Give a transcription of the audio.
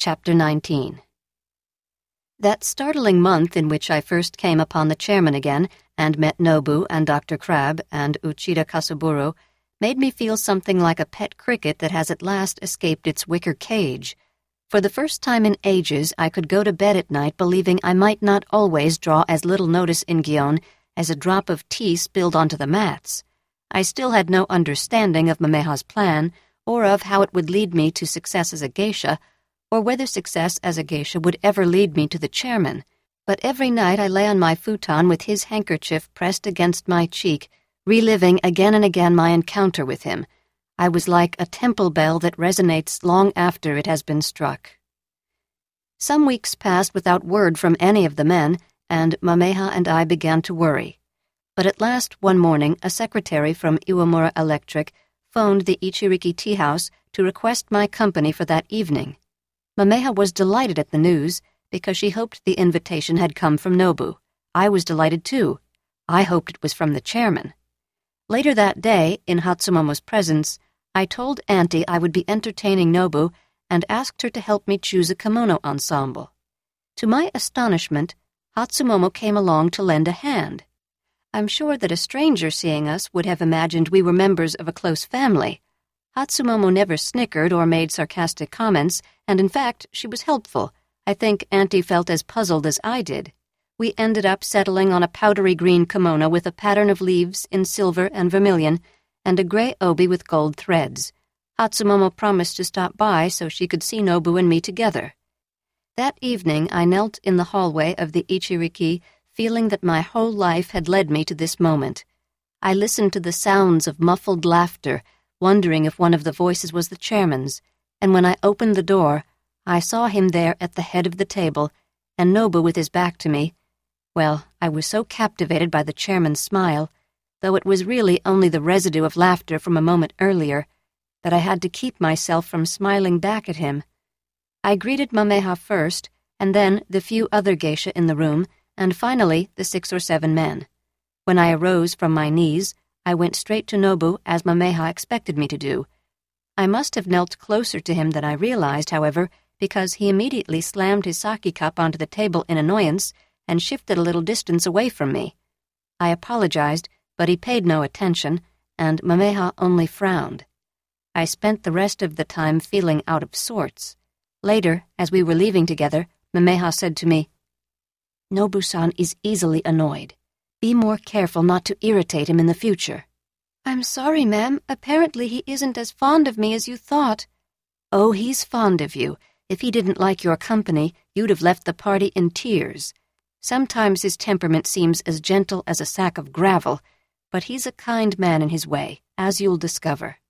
Chapter 19. That startling month in which I first came upon the chairman again and met Nobu and Dr. Crabbe and Uchida Kasaburo made me feel something like a pet cricket that has at last escaped its wicker cage. For the first time in ages, I could go to bed at night believing I might not always draw as little notice in Gion as a drop of tea spilled onto the mats. I still had no understanding of Mameha's plan, or of how it would lead me to success as a geisha, or whether success as a geisha would ever lead me to the chairman. But every night I lay on my futon with his handkerchief pressed against my cheek, reliving again and again my encounter with him. I was like a temple bell that resonates long after it has been struck. Some weeks passed without word from any of the men, and Mameha and I began to worry. But at last, one morning, a secretary from Iwamura Electric phoned the Ichiriki Tea House to request my company for that evening. Mameha was delighted at the news because she hoped the invitation had come from Nobu. I was delighted too. I hoped it was from the chairman. Later that day, in Hatsumomo's presence, I told Auntie I would be entertaining Nobu and asked her to help me choose a kimono ensemble. To my astonishment, Hatsumomo came along to lend a hand. I'm sure that a stranger seeing us would have imagined we were members of a close family. Hatsumomo never snickered or made sarcastic comments, and in fact, she was helpful. I think Auntie felt as puzzled as I did. We ended up settling on a powdery green kimono with a pattern of leaves in silver and vermilion, and a gray obi with gold threads. Hatsumomo promised to stop by so she could see Nobu and me together. That evening I knelt in the hallway of the Ichiriki, feeling that my whole life had led me to this moment. I listened to the sounds of muffled laughter, wondering if one of the voices was the chairman's, and when I opened the door, I saw him there at the head of the table, and Nobu with his back to me. Well, I was so captivated by the chairman's smile, though it was really only the residue of laughter from a moment earlier, that I had to keep myself from smiling back at him. I greeted Mameha first, and then the few other geisha in the room, and finally the 6 or 7 men. When I arose from my knees, I went straight to Nobu as Mameha expected me to do. I must have knelt closer to him than I realized, however, because he immediately slammed his sake cup onto the table in annoyance and shifted a little distance away from me. I apologized, but he paid no attention, and Mameha only frowned. I spent the rest of the time feeling out of sorts. Later, as we were leaving together, Mameha said to me, "Nobu-san is easily annoyed. Be more careful not to irritate him in the future." "I'm sorry, ma'am. Apparently he isn't as fond of me as you thought." "Oh, he's fond of you. If he didn't like your company, you'd have left the party in tears. Sometimes his temperament seems as gentle as a sack of gravel, but he's a kind man in his way, as you'll discover."